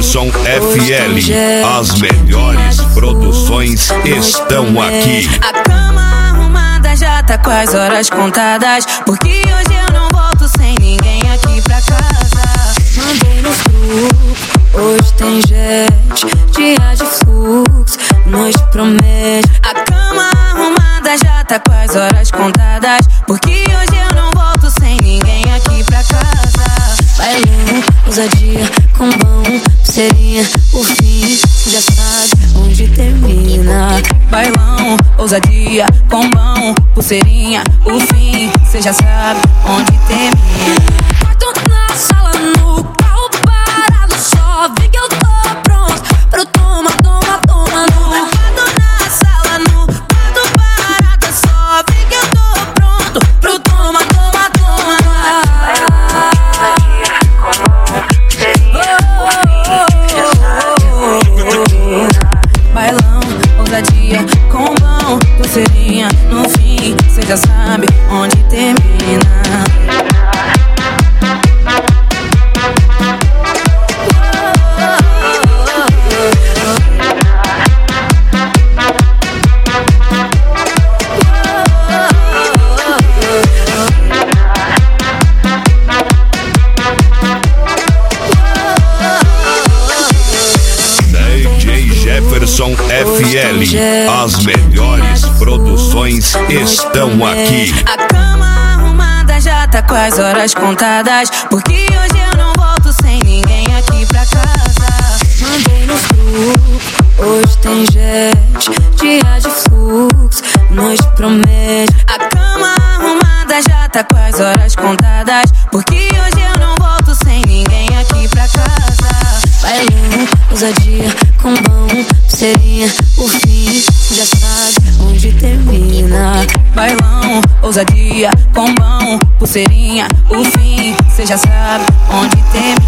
Jefferson FL, as melhores produções estão aqui. A cama arrumada já tá com as horas contadas, porque hoje eu não volto sem ninguém aqui pra casa. Mandei no grupo, hoje tem jet, dia de fluxo, noite promete. A cama arrumada já tá com as horas contadas, porque hoje eu não volto sem ninguém aqui pra casa. Bailão, ousadia, combão, pulseirinha, o fim, já sabe onde termina. Bailão, ousadia, combão, pulseirinha, o fim, cê já sabe onde termina. Quarto na sala, no carro parado, só vê que eu tô pronto pro toma, toma, toma. No quarto na sala, no quarto parado, só vê que eu tô pronto pro toma, toma, toma. Bailão, ousadia, combão, pulseirinha, no fim, cê já sabe onde termina. Jefferson FL, as melhores produções estão aqui. A cama arrumada já tá com as horas contadas, porque hoje eu não volto sem ninguém aqui pra casa. Mandei no grupo, hoje tem jet, dia de fluxo, noite promete. A cama arrumada já tá com as horas contadas, porque hoje eu não volto sem ninguém aqui pra casa. Bailão, ousadia, combão, pulseirinha, o fim, já sabe onde termina. Bailão, ousadia, combão, pulseirinha, o fim, cê já sabe onde termina.